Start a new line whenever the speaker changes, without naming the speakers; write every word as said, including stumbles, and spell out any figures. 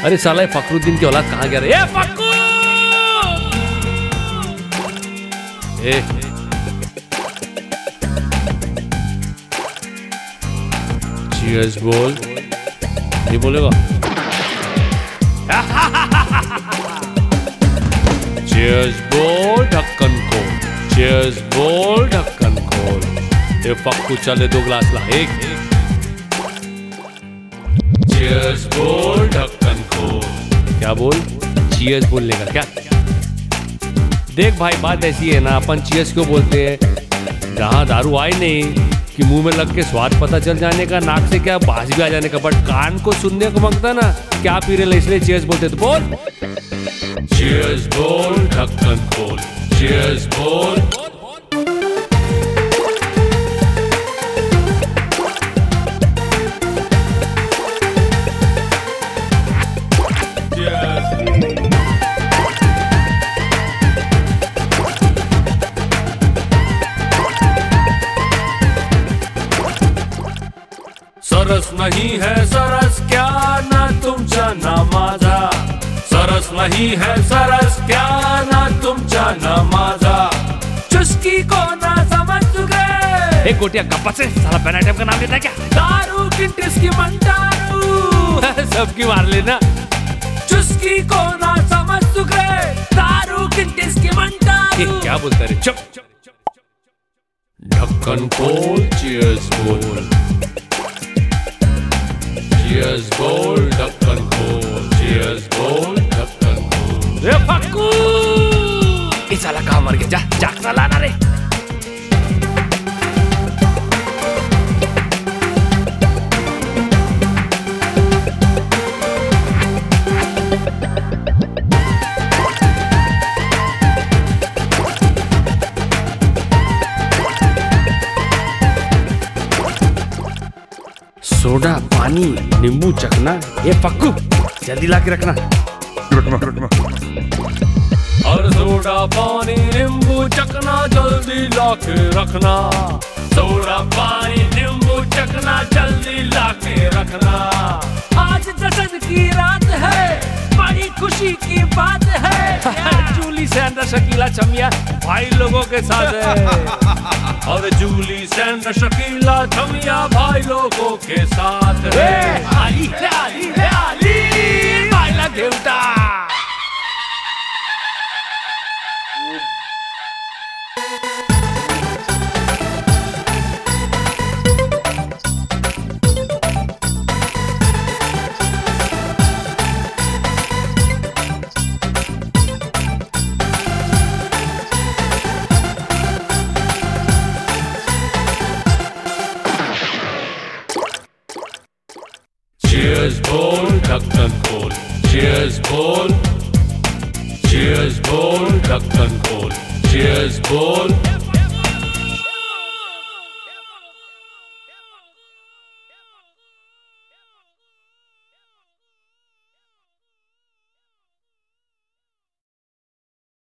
अरे साला फखरुद्दीन की औलाद कहाँ गया रे? ए फक्कू! ए चीयर्स बोल। नहीं बोलेगा? चीयर्स बोल ढक्कन खोल। चीयर्स बोल ढक्कन खोल। ये फक्कू चले दो गिलास ला। एक चीयर्स बोल ढक्कन खोल। क्या बोल? चीयर्स बोलने का क्या? देख भाई बात ऐसी है ना, अपन चीयर्स क्यों बोलते हैं? जहाँ दारू आई नहीं कि मुंह में लग के स्वाद पता चल जाने का, नाक से क्या बाज भी आ जाने का, बट कान को सुनने को मांगता ना क्या पी रहे, इसलिए चीयर्स बोलते। तो बोल चीयर्स बोल ढक्कन खोल। चीयर्स बोल। सरस नहीं है सरस क्या ना तुमचा ना माझा। सरस नहीं है सरस क्या ना तुमचा ना माझा। चुस्की को ना समझ गए। एक गोटिया गप्पा से साला बैन आइटम का नाम लेता है क्या? दारू किंटिस की मंटारू सबकी मार लेना। चुस्की को ना समझ गए। दारू किंटिस की मंटारू। क्या बोलता रे? चुप। ढक्कन खोल। चीयर्स बोल। चीयर्स बोल ढक्कन खोल। चीयर्स बोल ढक्कन खोल। रे फक्कू! इस साला कहाँ मर गया? जा जा साला ना रे। सोडा पानी नींबू चखना। ये फक्कू जल्दी ला के रखना।
रखना रखना।
और सोडा पानी नींबू चखना जल्दी ला के रखना। सोडा पानी नींबू चखना जल्दी ला के रखना। आज जश्न की रात है, बड़ी खुशी की बात है। जूली सैंडर शकीला छमिया भाई लोगों के साथ है। और जूली सैंडर शकीला छमिया भाई लोगों के साथ है। आली आली आली बाइला देवता। Cheers बोल ढक्कन खोल। Cheers बोल। Cheers बोल ढक्कन खोल। Cheers बोल।